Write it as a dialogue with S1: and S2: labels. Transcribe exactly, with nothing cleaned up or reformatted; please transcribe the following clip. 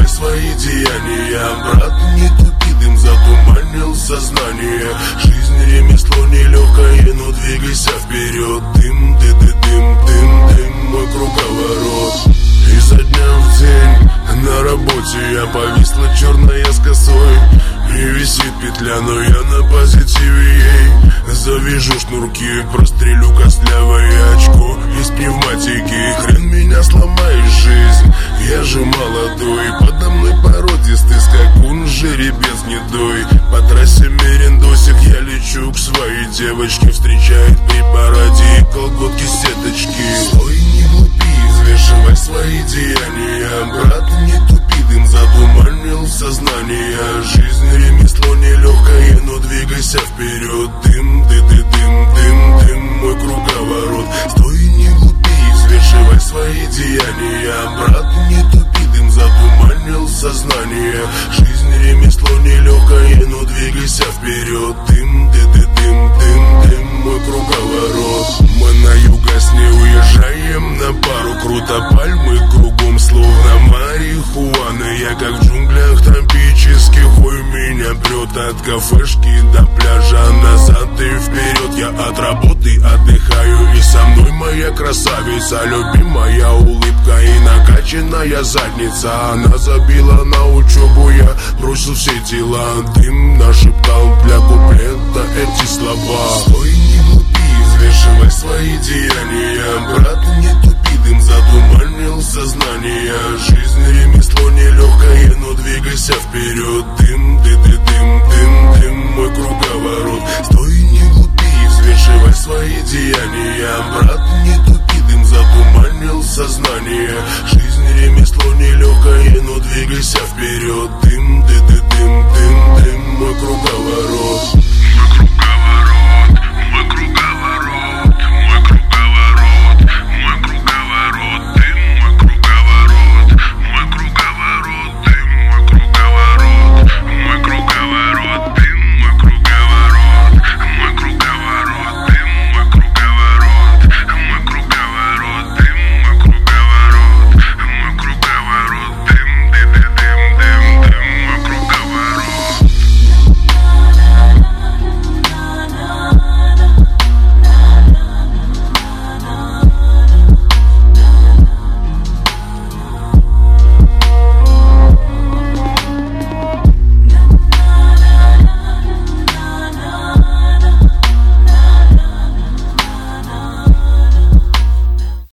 S1: взвешивай свои деяния. Брат, не тупи, дым затуманил сознание. Жизнь ремесло нелегкое, но двигайся вперед. Дым, ды, ды, дым, дым, дым, мой круговорот. Изо дня в день на работе я повисла черная с косой. И висит петля, но я на позитиве ей. Завяжу шнурки, прострелю костлявое очко из пневматики. Хрен меня сломает жизнь, я же молодой. Подо мной породистый скакун, жеребец гнедой. По трассе мерендосик я лечу к своей девочке. Встречает при параде и колготки сеточки. Стой, не глупи, взвешивай свои деяния. Брат, не тупи, дым затуманил сознание. Жизнь ремесло нелегкое, но двигайся вперед. Дым, ды, ды, дым, дым, дым, мой круговорот. Стой, не глупи, взвешивай свои деяния. Брат, не тупи, дым затуманил сознание. Жизнь ремесло нелегкое, но двигайся вперед. Дым, ды, ды, дым, дым, дым, мой круговорот. Мы на югас не уезжаем на пару. Круто пальмы кругом, словно марихуана. Я как в джунглях тропических, ой, меня прет от кафешки до пляжа. Назад и вперед, я от работы отдыхаю. И со мной моя красавица, любимая улыбка и накачанная задница. Она забила на учебу, я бросил все дела. Дым нашептал для куплета эти слова. Стой, не глупи, взвешивай свои деяния. Брат, не тупи, дым затуманил сознание. Жизнь ремесло нелегкое, но двигайся вперед.